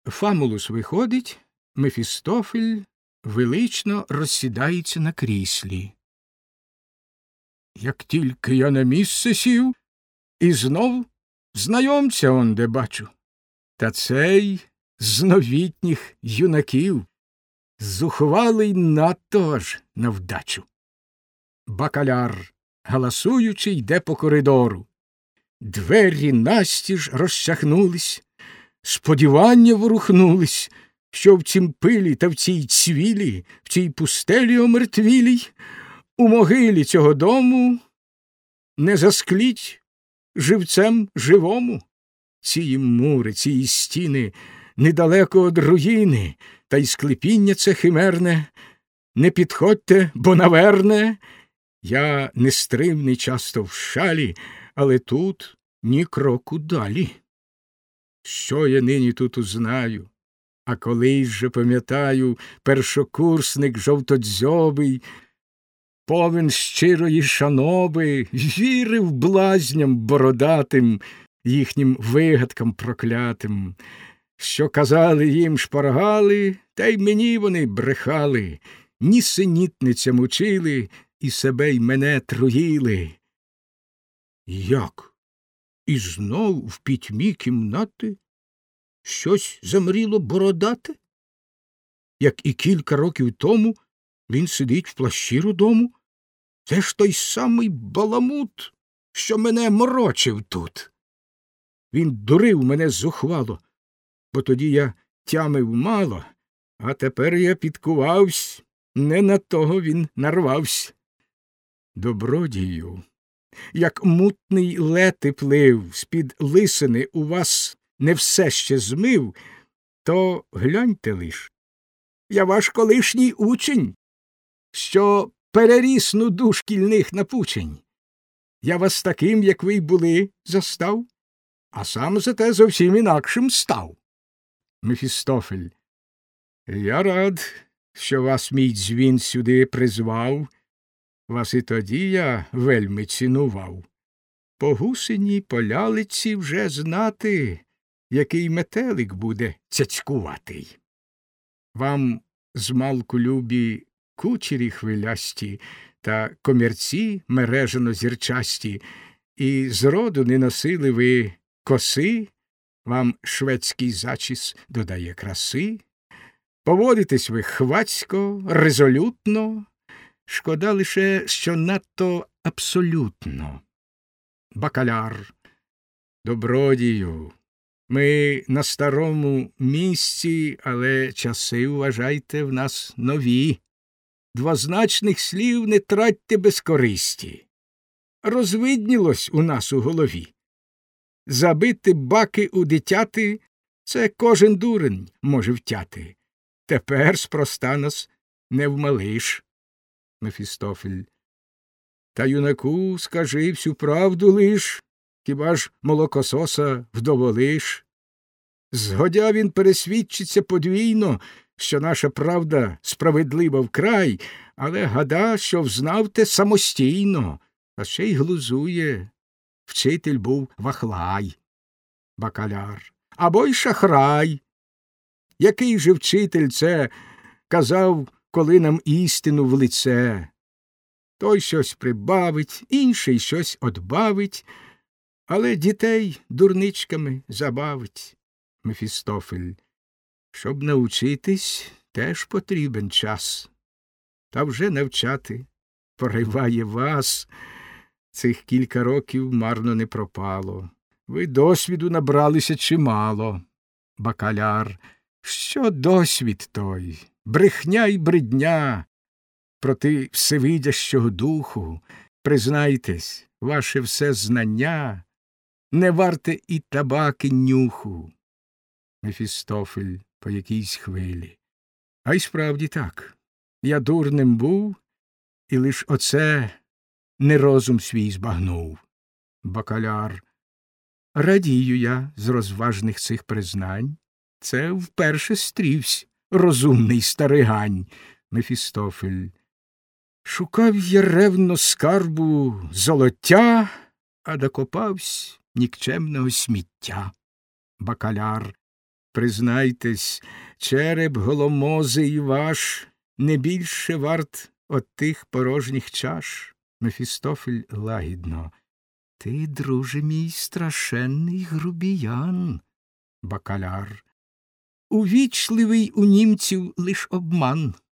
Фамулус виходить, Мефістофель велично розсідається на кріслі. Як тільки я на місце сів, і знов знайомця онде бачу. Та цей з новітніх юнаків, зухвалий надто аж на вдачу. Бакаляр, галасуючи, йде по коридору. Двері настіж розчахнулись, сподівання ворухнулись, що в цім пилі та в цій цвілі, в цій пустелі омертвілій, у могилі цього дому не заскліть живцем живому. Ці мури, ці стіни недалеко од руїни, та й склепіння це химерне. Не підходьте, бо наверне. Я нестримний часто в шалі, але тут ні кроку далі. Що я нині тут узнаю? А колись же, пам'ятаю, першокурсник жовтодзьобий, повен щирої шаноби, вірив блазням бородатим, їхнім вигадкам проклятим. Що казали їм шпаргали, та й мені вони брехали, нісенітницям учили і себе й мене труїли. Як? І знов в пітьмі кімнати щось замріло бородате? Як і кілька років тому він сидить в плащі рудому? Це ж той самий баламут, що мене морочив тут. Він дурив мене зухвало, бо тоді я тямив мало, а тепер я підкувавсь, не на того він нарвавсь. Добродію, як мутний лети плив, з-під лисини у вас не все ще змив, то гляньте лиш. Я ваш колишній учень, що переріс нуду шкільних напучень. Я вас таким, як ви й були, застав, а сам зате зовсім інакшим став. Мефістофель. Я рад, що вас мій дзвін сюди призвав. Вас і тоді я вельми цінував. По гусені, по лялиці вже знати, який метелик буде цяцькуватий. Вам змалку любі кучері хвилясті та комірці мережено-зірчасті, і зроду не носили ви коси, вам шведський зачіс додає краси. Поводитесь ви хвацько, резолютно, шкода лише, що надто абсолютно. Бакаляр. Добродію, ми на старому місці, але часи, вважайте, в нас нові. Двозначних слів не тратьте без користі. Розвиднілось у нас у голові. Забити баки у дитяти – це кожен дурень може втяти. Тепер спроста нас не вмалиш. Мефістофель. Та юнаку скажи всю правду лиш, хіба ж молокососа вдоволиш? Згодя він пересвідчиться подвійно, що наша правда справедлива вкрай, але гада, що взнав те самостійно, а ще й глузує. Вчитель був вахлай. Бакаляр. Або й шахрай. Який же вчитель це казав, коли нам істину в лице? Той щось прибавить, інший щось одбавить, але дітей дурничками забавить. Мефістофель. Щоб навчитись, теж потрібен час. Та вже навчати пориває вас. Цих кілька років марно не пропало. Ви досвіду набралися чимало. Бакаляр. Що досвід той? Брехня й бредня. Проти всевидящого духу, признайтесь, ваше все знання не варте і табаки нюху. Мефістофель по якійсь хвилі. А й справді так. Я дурним був, і лиш оце не розум свій збагнув. Бакаляр. Радію я з розважних цих признань. Це вперше стрівсь розумний старигань. Мефістофель. Шукав я ревно скарбу золоття, а докопавсь нікчемного сміття. Бакаляр. Признайтесь, череп голомозий ваш не більше варт от тих порожніх чаш. Мефістофель лагідно. Ти, друже мій, страшенний грубіян. Бакаляр. Увічливий у німців лиш обман.